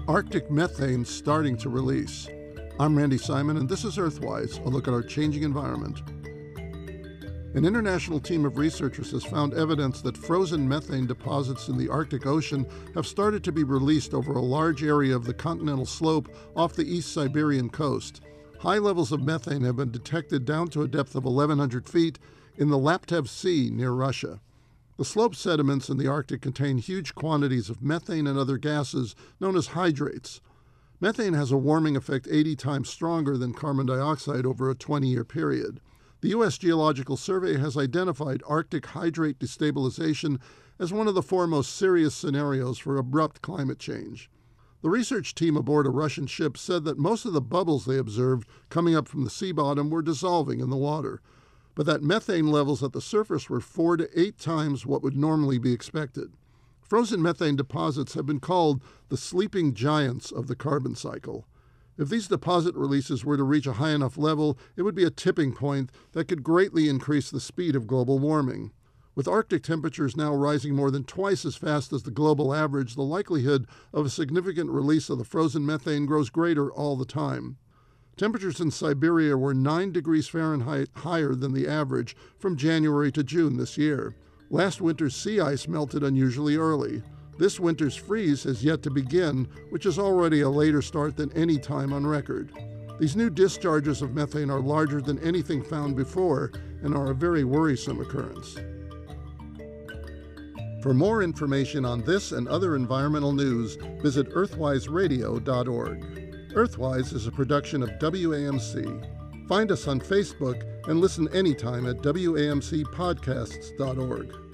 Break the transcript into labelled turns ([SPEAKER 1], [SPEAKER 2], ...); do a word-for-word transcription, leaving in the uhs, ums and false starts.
[SPEAKER 1] Arctic methane starting to release. I'm Randy Simon, and this is Earthwise, a look at our changing environment. An international team of researchers has found evidence that frozen methane deposits in the Arctic Ocean have started to be released over a large area of the continental slope off the East Siberian coast. High levels of methane have been detected down to a depth of eleven hundred feet in the Laptev Sea near Russia. The slope sediments in the Arctic contain huge quantities of methane and other gases known as hydrates. Methane has a warming effect eighty times stronger than carbon dioxide over a twenty-year period. The U S Geological Survey has identified Arctic hydrate destabilization as one of the four most serious scenarios for abrupt climate change. The research team aboard a Russian ship said that most of the bubbles they observed coming up from the sea bottom were dissolving in the water, but that methane levels at the surface were four to eight times what would normally be expected. Frozen methane deposits have been called the sleeping giants of the carbon cycle. If these deposit releases were to reach a high enough level, it would be a tipping point that could greatly increase the speed of global warming. With Arctic temperatures now rising more than twice as fast as the global average, the likelihood of a significant release of the frozen methane grows greater all the time. Temperatures in Siberia were nine degrees Fahrenheit higher than the average from January to June this year. Last winter's sea ice melted unusually early. This winter's freeze has yet to begin, which is already a later start than any time on record. These new discharges of methane are larger than anything found before and are a very worrisome occurrence. For more information on this and other environmental news, visit earthwise radio dot org. Earthwise is a production of W A M C. Find us on Facebook and listen anytime at W A M C podcasts dot org.